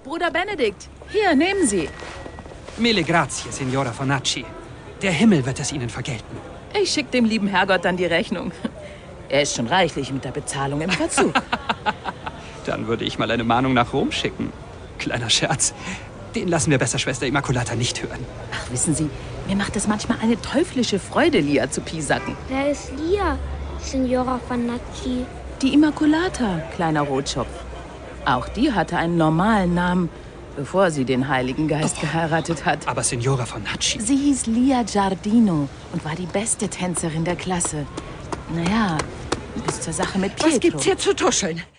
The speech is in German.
Bruder Benedikt. Hier, nehmen Sie. Mille grazie, Signora Fornacci. Der Himmel wird es Ihnen vergelten. Ich schicke dem lieben Herrgott dann die Rechnung. Er ist schon reichlich mit der Bezahlung im Verzug. Dann würde ich mal eine Mahnung nach Rom schicken. Kleiner Scherz. Den lassen wir besser Schwester Immaculata nicht hören. Ach, wissen Sie, mir macht es manchmal eine teuflische Freude, Lia zu piesacken. Wer ist Lia, Signora Fornacci? Die Immaculata, kleiner Rotschopf. Auch die hatte einen normalen Namen, bevor sie den Heiligen Geist geheiratet hat. Aber Signora Fornacci... Sie hieß Lia Giardino und war die beste Tänzerin der Klasse. Naja, bis zur Sache mit Pietro. Was gibt's hier zu tuscheln?